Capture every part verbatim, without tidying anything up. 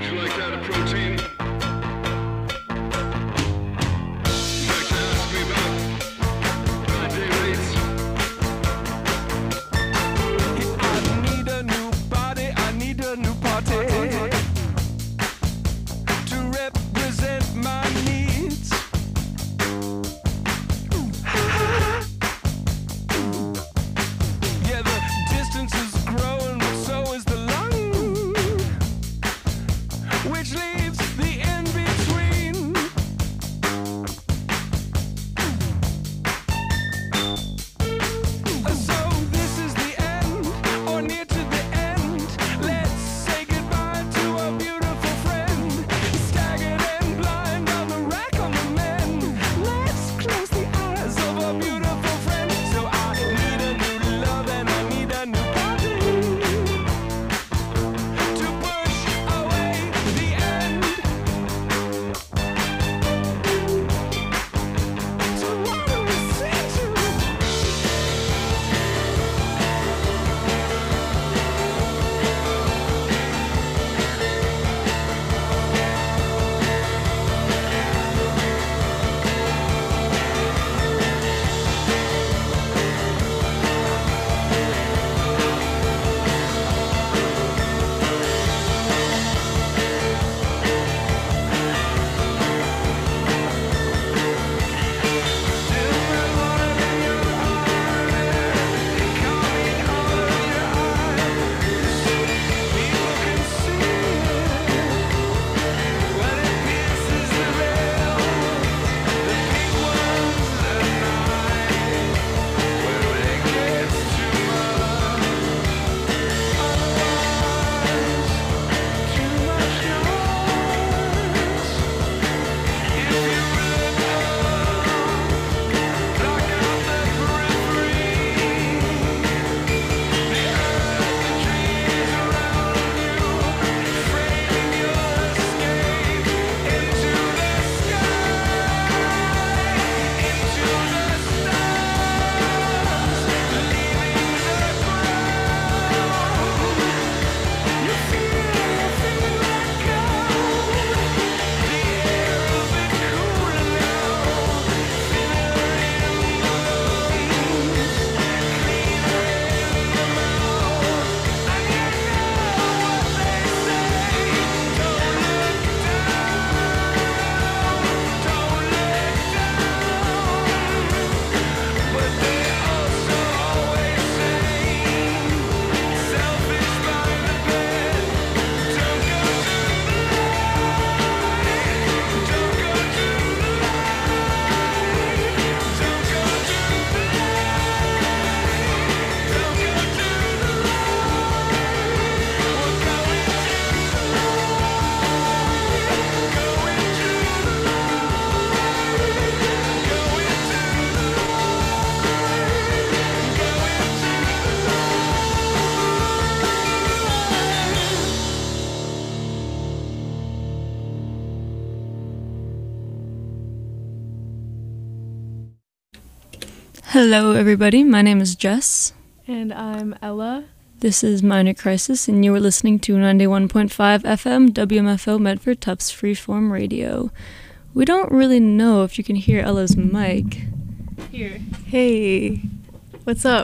Hello everybody, my name is Jess. And I'm Ella. This is Minor Crisis, and you are listening to ninety-one point five F M W M F O Medford Tufts Freeform Radio. We don't really know if you can hear Ella's mic. Here. Hey, what's up?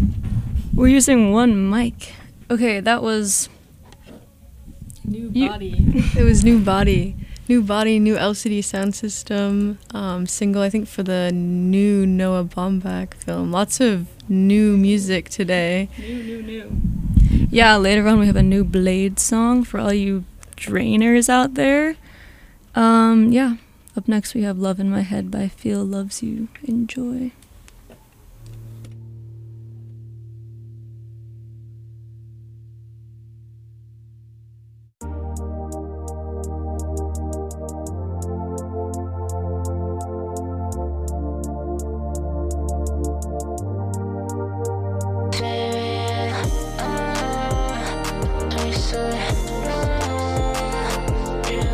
We're using one mic. Okay, that was... New you- Body. It was New Body. New Body, new L C D sound system, um, single, I think, for the new Noah Baumbach film. Lots of new music today. New, new, new. Yeah, later on we have a new Blade song for all you drainers out there. Um, yeah. Up next we have Love in My Head by Feel Loves You. Enjoy.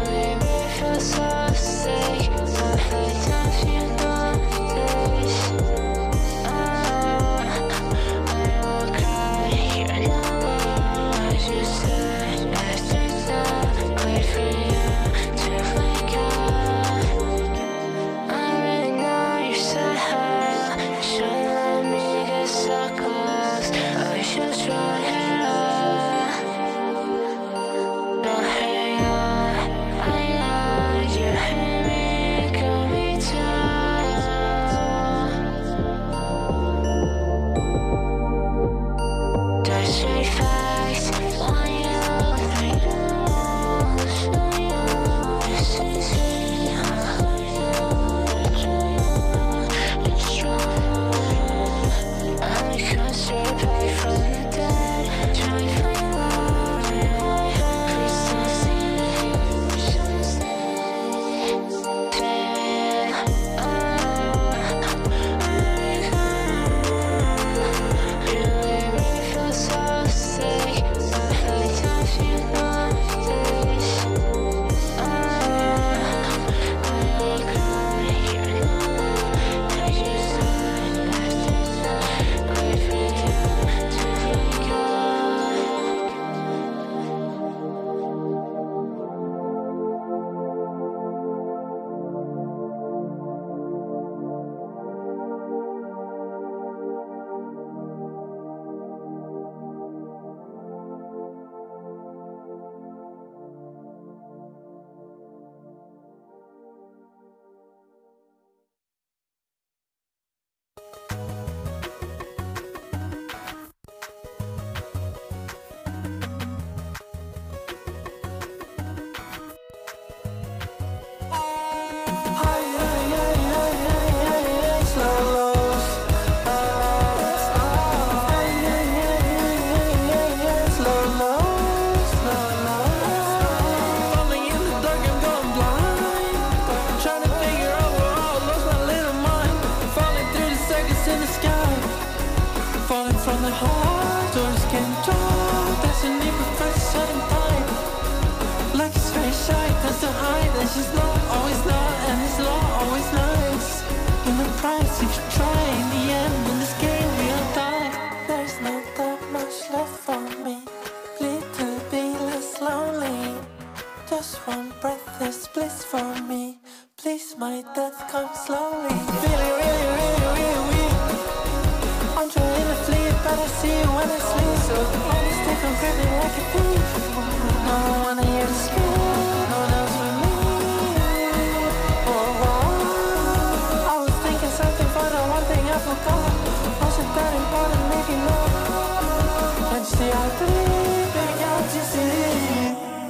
Soft, say, I feel time, feel no place. she's not always not, and it's not always nice. In the price if you try, in the end, in this game we'll die. There's not that much left for me. Bleed to be less lonely. Just one breath is bliss for me. Please, my death come slowly. Really, really, really, really weak. I'm trying to flee, but I see you when I sleep. So I just stick on gripping like a thief. No one here to speak, no one else with me. Oh, oh. I was thinking something for the one thing I forgot. Wasn't that important, maybe not. Can't you see I believe, baby, can't you see?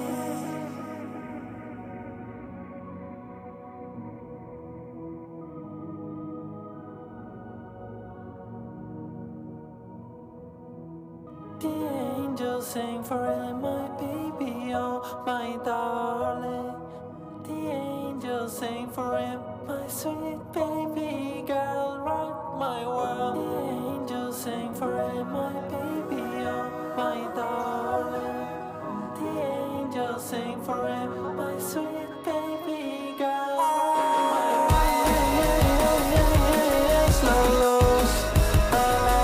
The angels sing for him, my baby, oh my darling. The angels sing for him, my sweet baby girl, rock my world. The angels sing for him, my baby, oh my darling. The angels sing for him, my sweet baby girl, rock my world. Slow, slow, slow.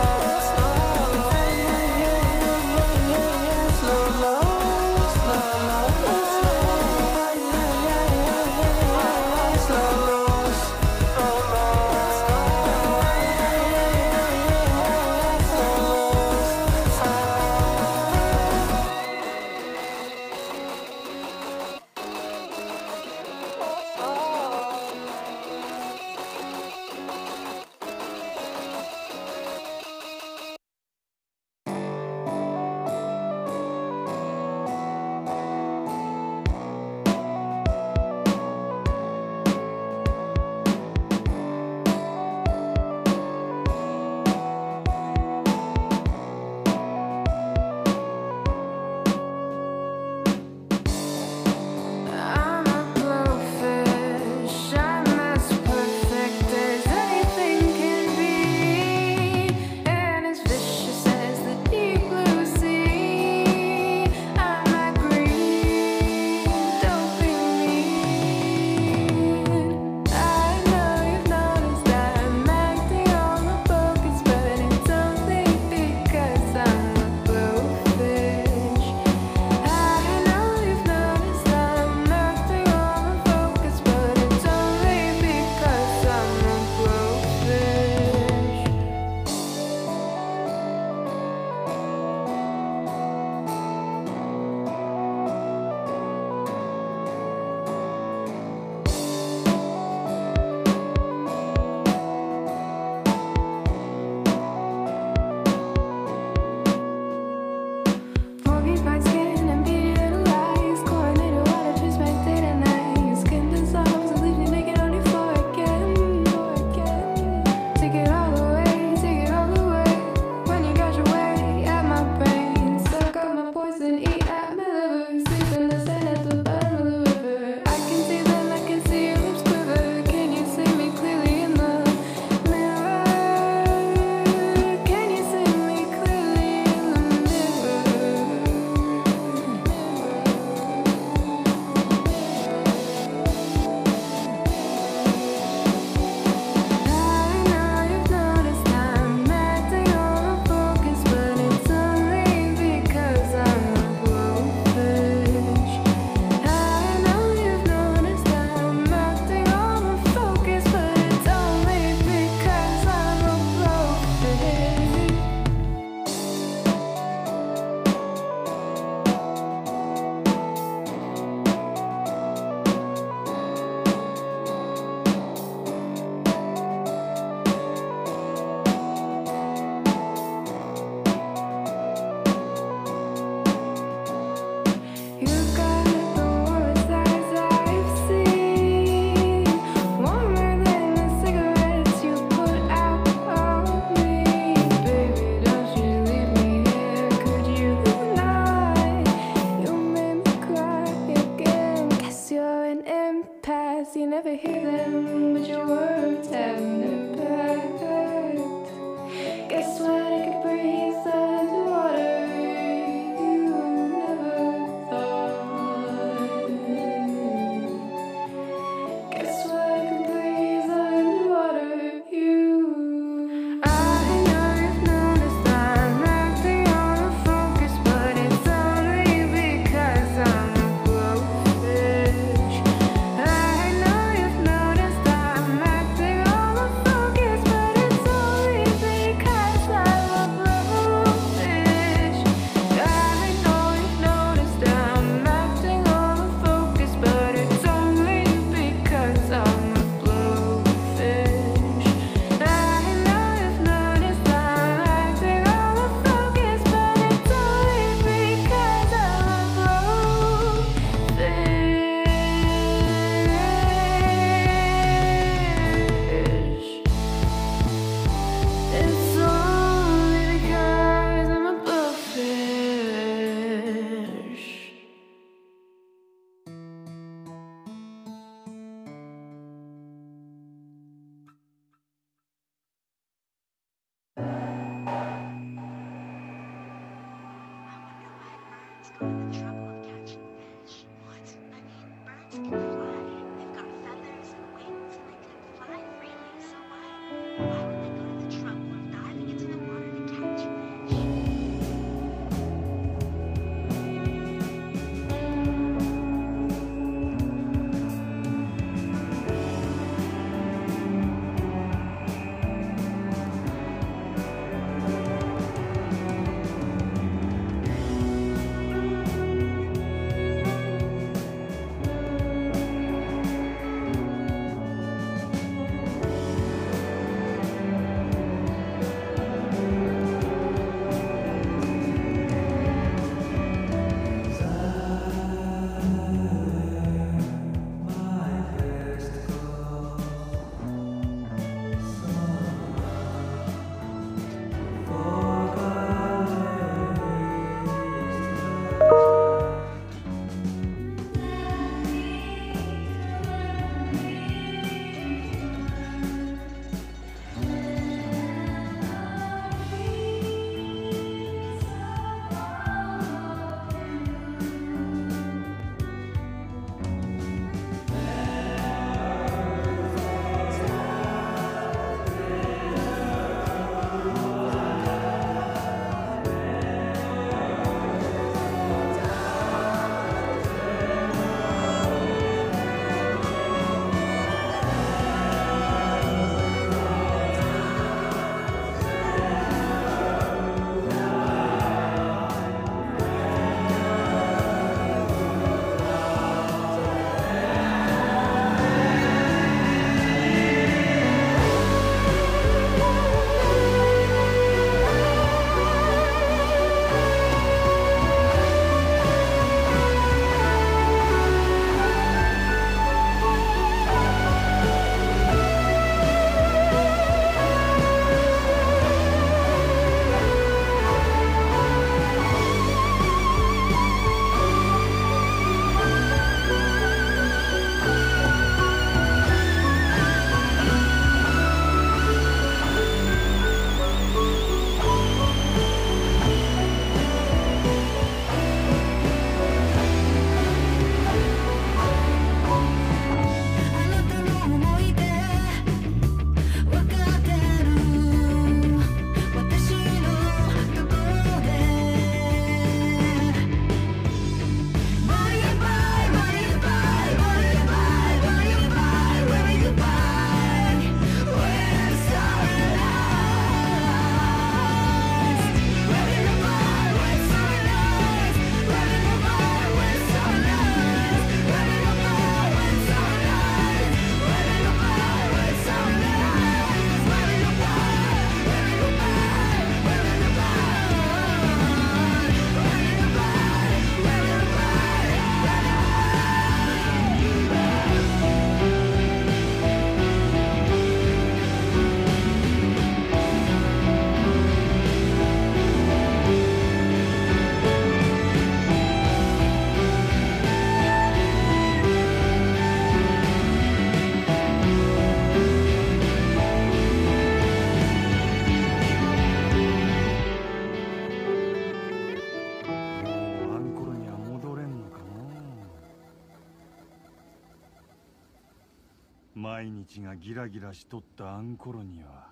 毎日がギラギラしとったあんころには。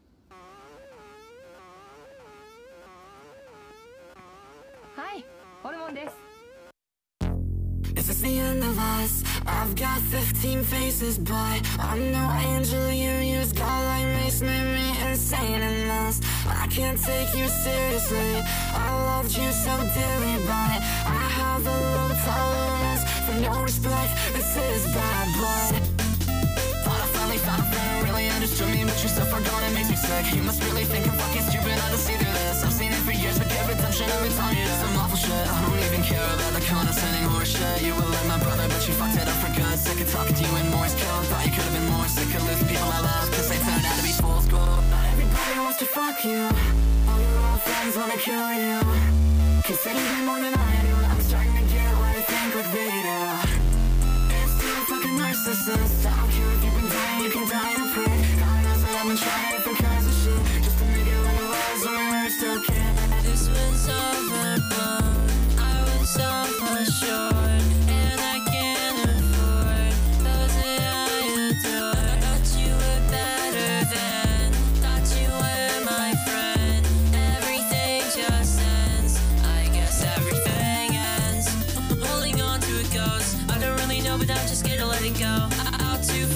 はい、ホルモンです。 Is this the end of us? I've got fifteen faces, but I'm no angel. You use godlike race, made me insane and lost. I can't take you seriously. I loved you so dearly, but I have a low tolerance for no respect. This is bad blood. Thought I finally found a friend who really understood me, but you're so far gone, it makes me sick. You must really think I'm fucking stupid not to see through this. I've seen it for years, but get redemption every time you do some awful shit. I don't even care about the condescending horseshit. You were like my brother, but you fucked it up for good. Sick of talking to you in Morse code. Thought you could have been more sick of losing people I love, cause they turned out to be fools gold. Not everybody wants to fuck you. All your old friends wanna kill you. Consider me more than I do. I'm starting to get what I think would be do. It's still a fucking narcissist. I don't care if you've been dying, you can die in a prick. God knows that I've been trying different kinds of shit, just to make it like it was when we were still kids. This was overblown, I was self-assured, and I can't afford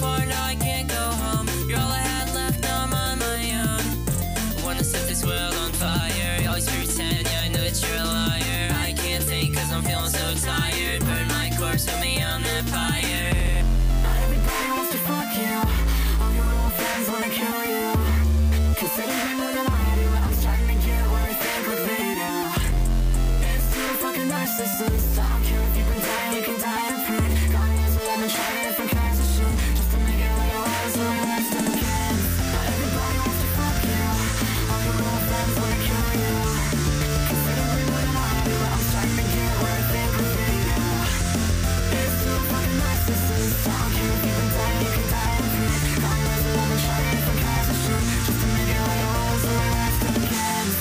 before, now I can't go home. You're all I had left, now I'm on my own. Wanna set this world on fire. You always pretend, yeah, I know that you're a liar. I can't think cause I'm feeling so tired. Burn my corpse, put me on that fire. Not everybody wants to fuck you. All your old friends wanna kill you. Cause they think more than I do. I'm starting to get what I think what they do. It's too fucking narcissist. I don't care if you've been dying, you can die in free. God knows we have been trying different kinds of shit just to make it like it was when we were still kids. Not everybody wants to fuck you. All your old friends wanna kill you. Cause they don't think more than I do. I'm starting to get what I think what they do. It's too fucking narcissist. I don't care if you've been dying, you can die in free. God knows we have been trying different kinds of shit just to make it like it was when we were still kids.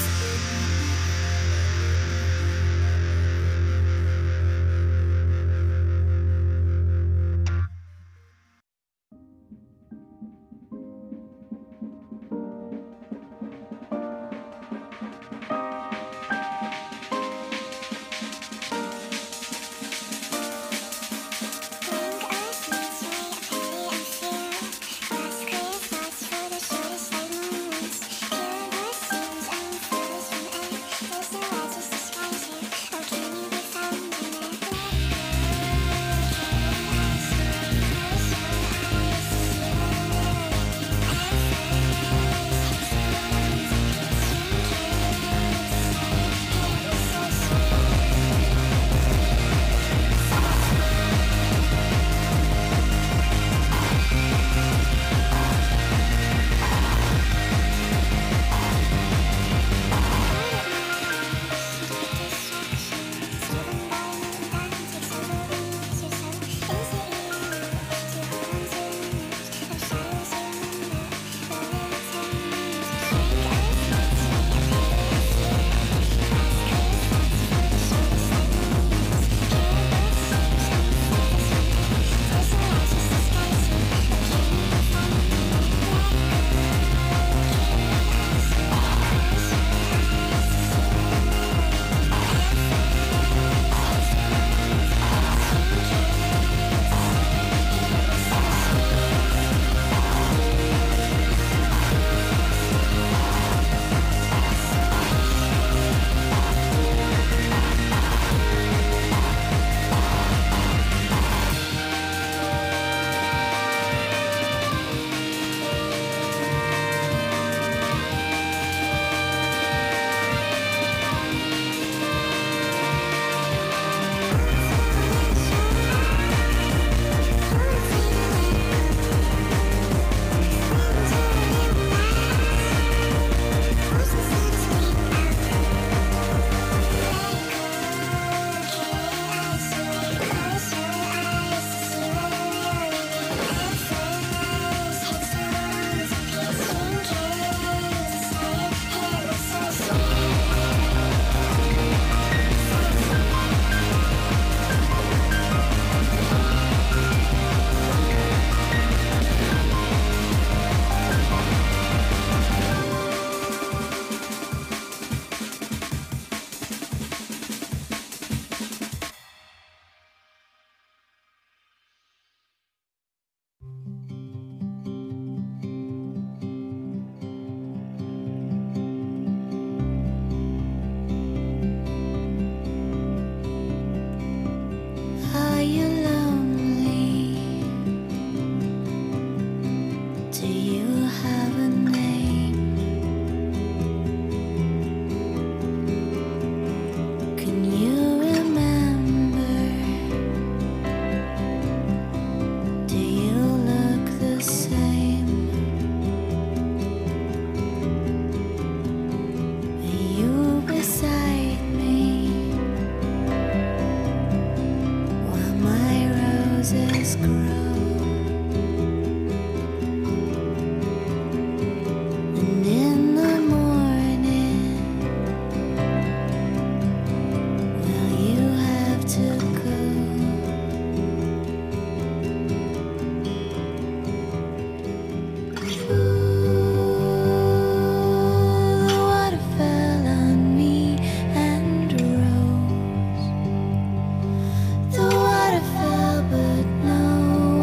The water fell, but no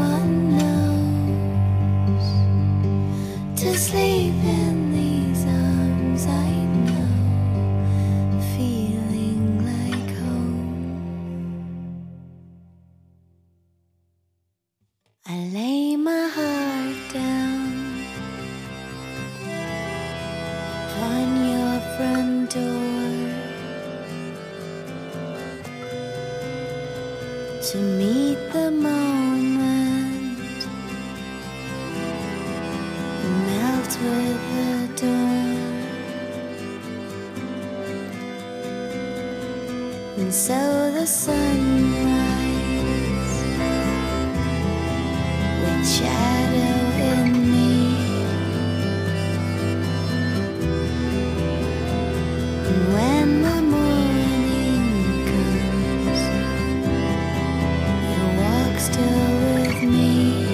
I lay my heart down on your front door to meet the moment, melt with the dawn. And so the sunrise with shadow in me, and when the morning comes, you walk still with me.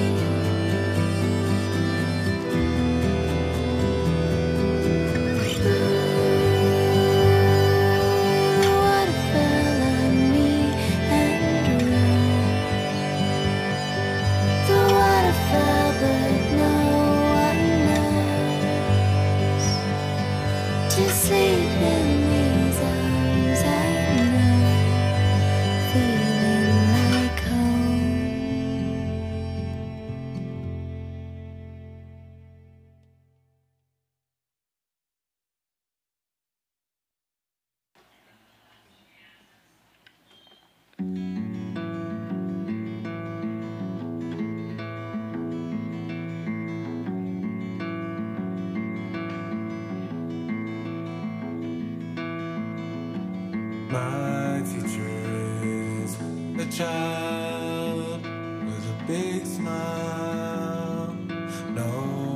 My teacher is a child with a big smile, no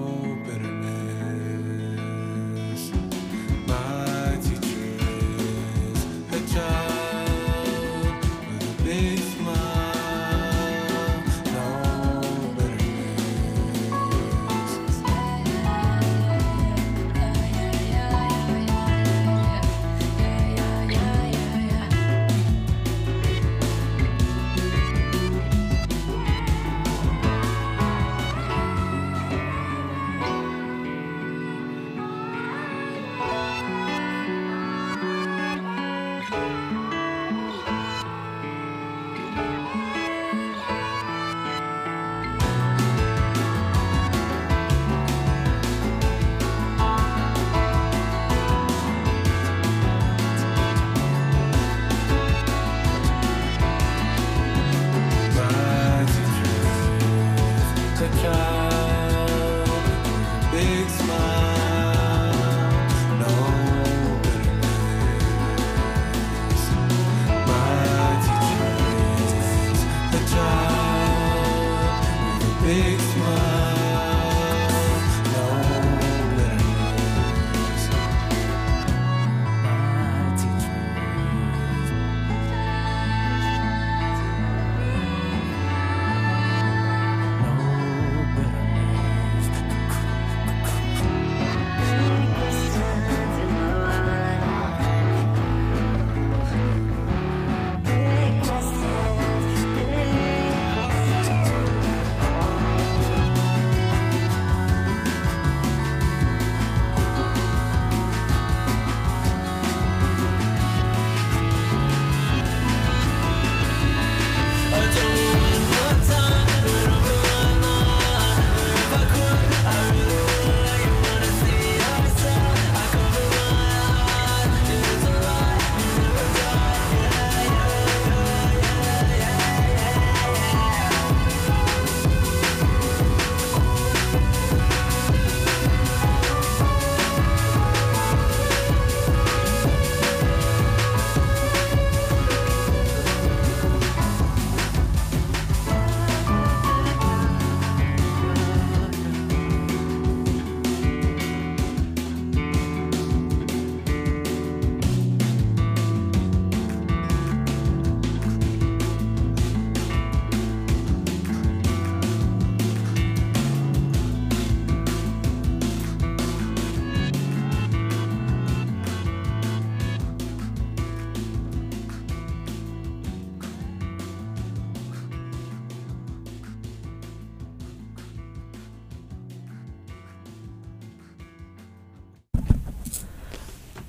bitterness. My teacher is a child with a big smile, no bitterness.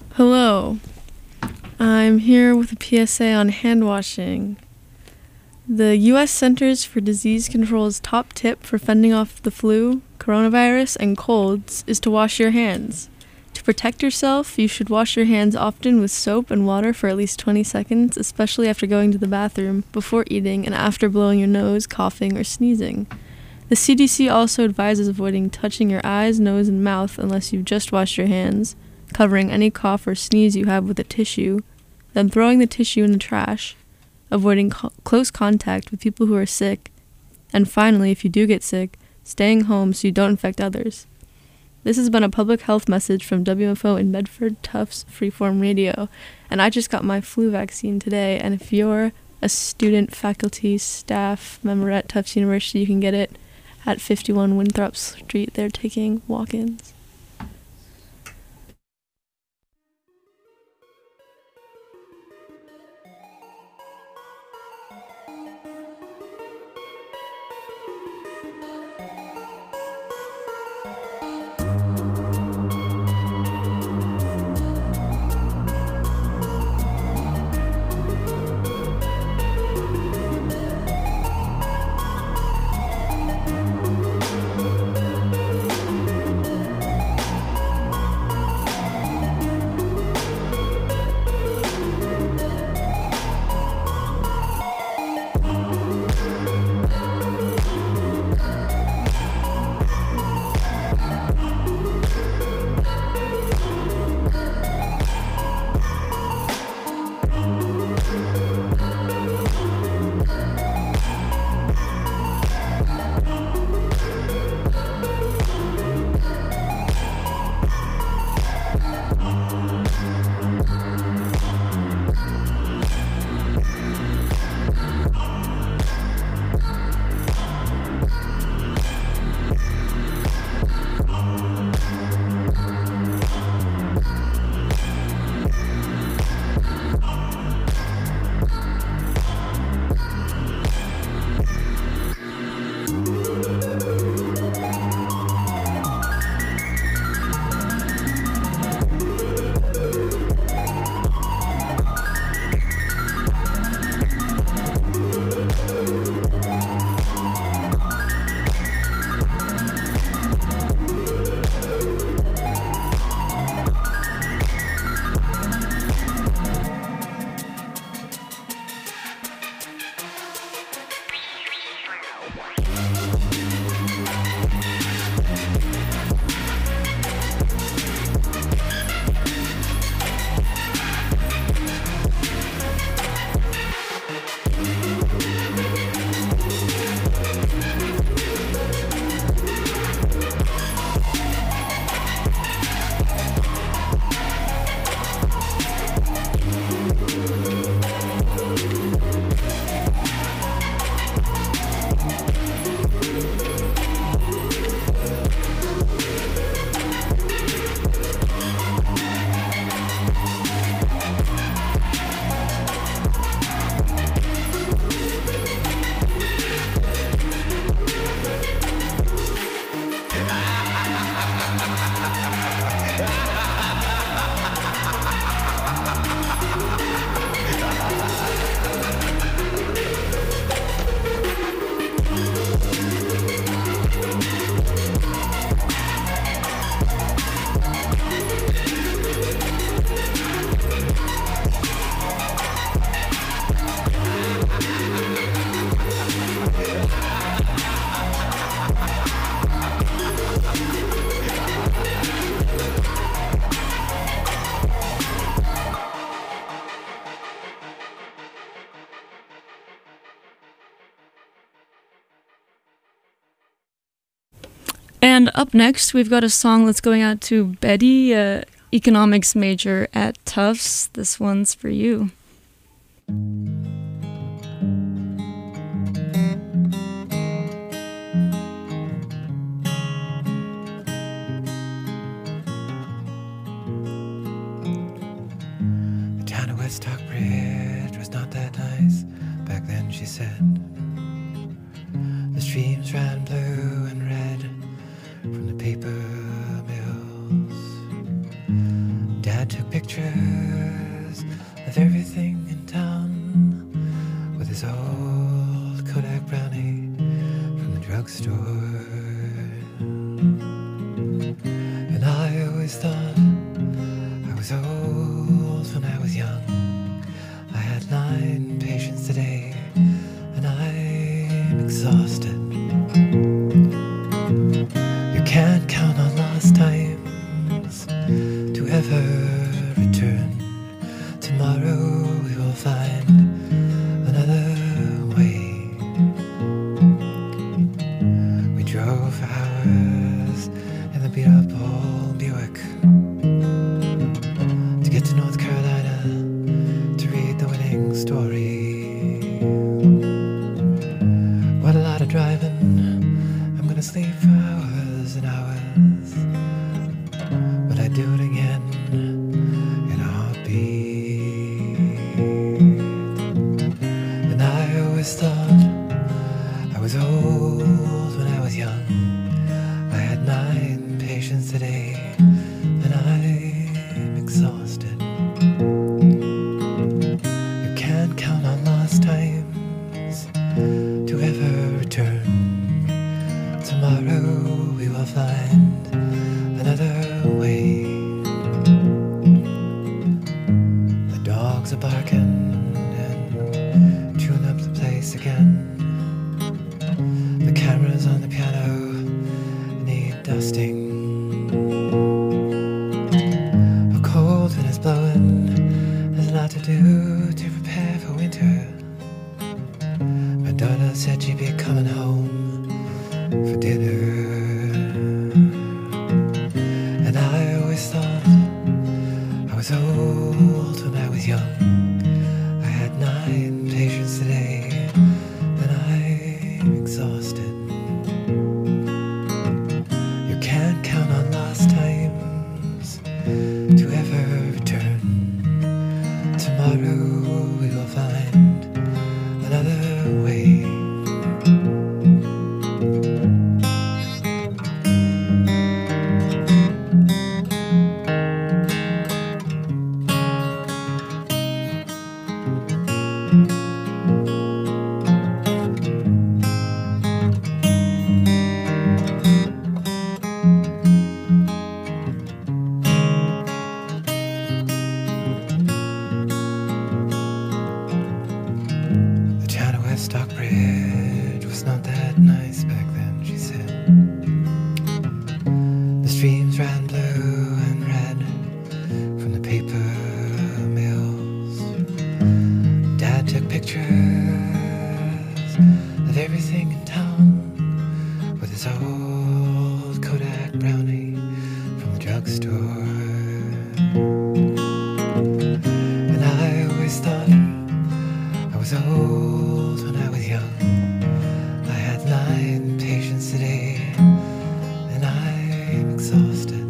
Hello, I'm here with a P S A on hand washing. The U S Centers for Disease Control's top tip for fending off the flu, coronavirus, and colds is to wash your hands. To protect yourself, you should wash your hands often with soap and water for at least twenty seconds, especially after going to the bathroom, before eating, and after blowing your nose, coughing, or sneezing. The C D C also advises avoiding touching your eyes, nose, and mouth unless you've just washed your hands, covering any cough or sneeze you have with a tissue, then throwing the tissue in the trash, avoiding co- close contact with people who are sick, and finally, if you do get sick, staying home so you don't infect others. This has been a public health message from W F O in Medford, Tufts Freeform Radio, and I just got my flu vaccine today, and if you're a student, faculty, staff member at Tufts University, you can get it at fifty-one Winthrop Street. They're taking walk-ins. And up next, we've got a song that's going out to Betty, uh, economics major at Tufts. This one's for you. The town of West Stockbridge was not that nice back then, she said. The streams ran blue and red from the paper mills. Dad took pictures of everything in town with his old drugstore. And I always thought I was old when I was young. I had nine patients today, and I'm exhausted. You can't count on lost times to ever return. Tomorrow we will find another way. We drove for hours in the beat-up old Buick to get to North Carolina to read the winning story. What a lot of driving. I'm gonna sleep for hours and hours, but I'd do it again in a heartbeat. And I always thought I was old when I was young. I had nine patients today, and I'm exhausted. You can't count on lost times to ever return. Tomorrow we will find another way. The dogs are barking and chewing up the place again. The cameras on the piano need dusting. A cold wind is blowing. There's a lot to do to prepare for winter. My daughter said she'd be coming home for dinner. And I always thought I was old when I was young. I had nine patients today, and I'm exhausted. You can't count on lost times to ever return. Tomorrow we will find another way. The town of West Stockbridge was not that nice back then, she said. The streams ran blue and red from the paper mills. Dad took pictures of everything in town with his old Kodak Brownie from the drugstore. And I always thought I was old when I was young. I had nine patients today, and I'm exhausted.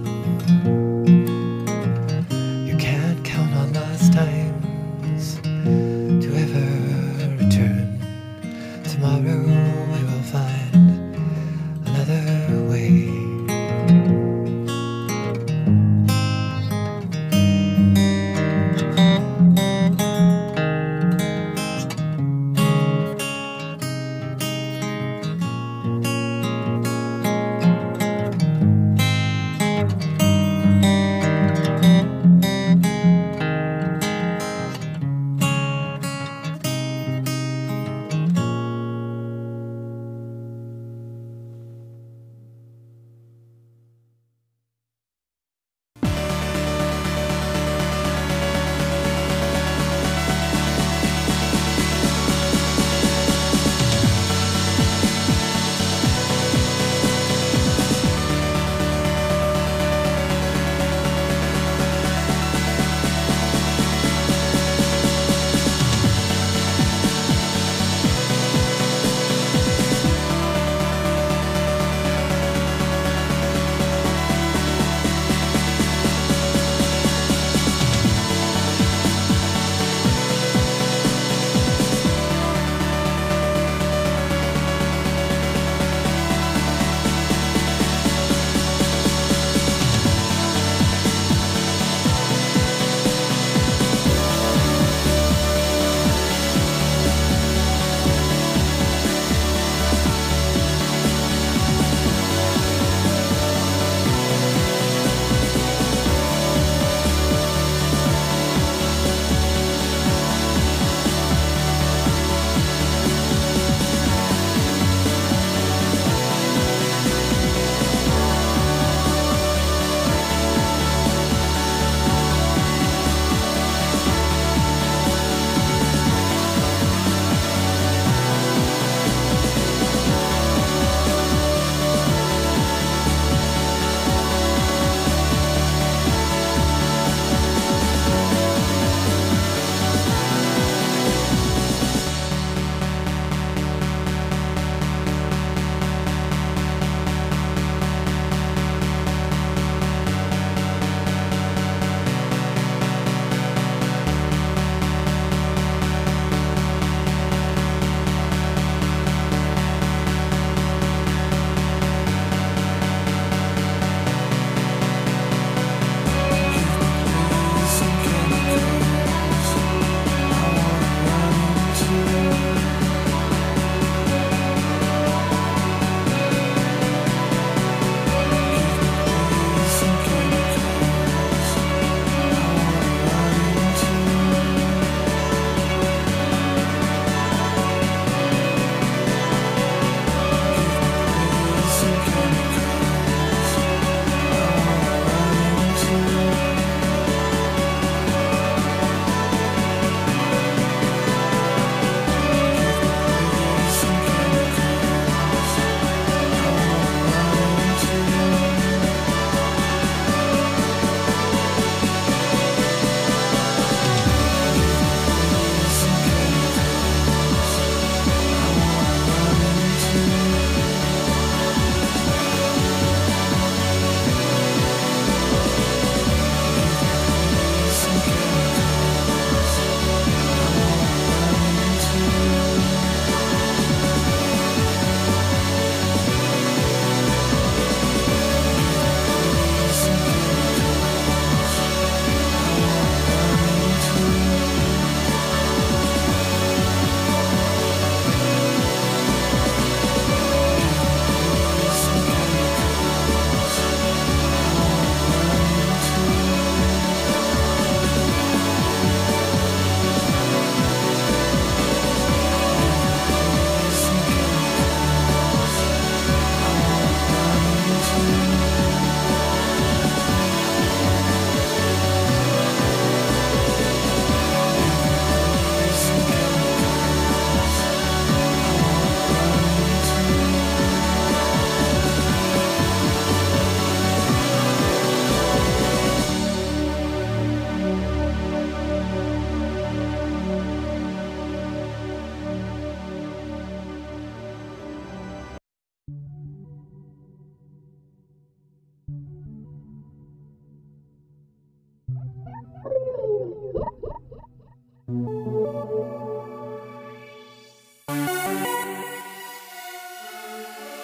You can't count on lost times to ever return. Tomorrow we will find another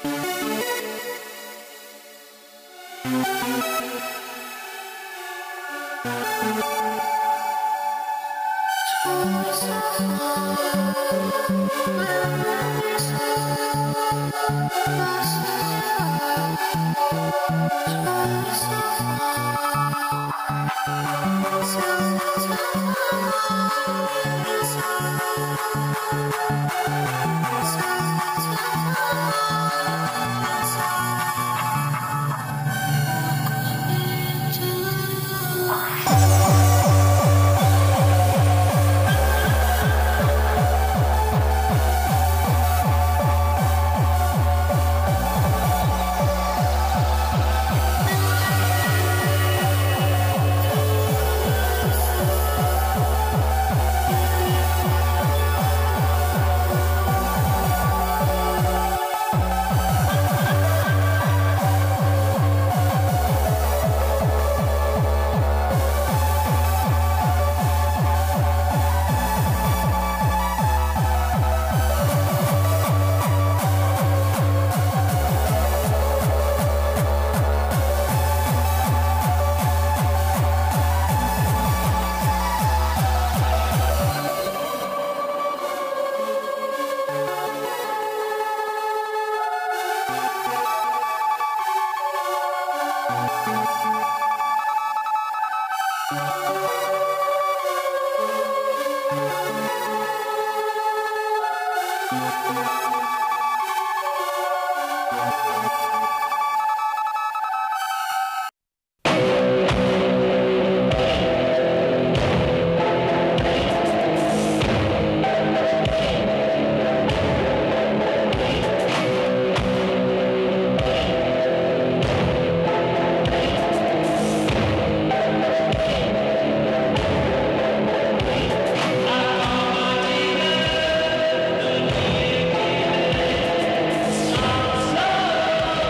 Thank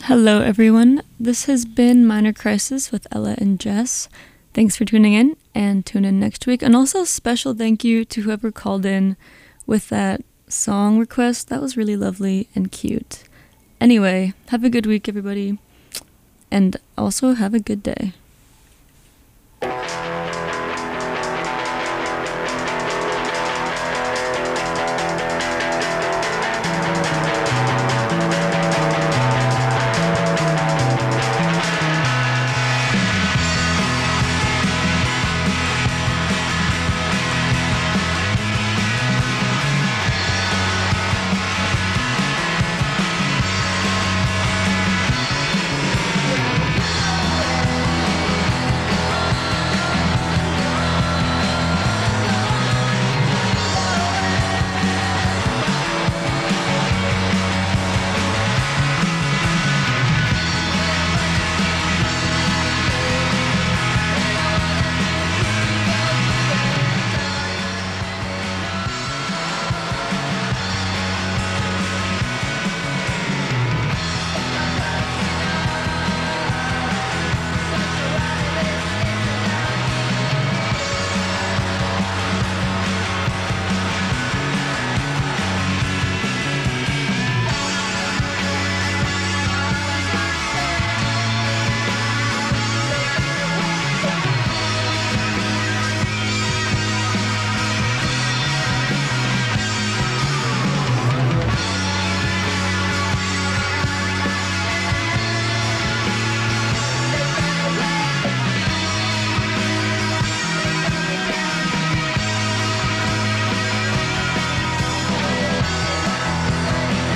Hello, everyone. This has been Minor Crisis with Ella and Jess. Thanks for tuning in, and tune in next week. And also, special thank you to whoever called in with that song request. That was really lovely and cute. Anyway, have a good week, everybody. And also, have a good day.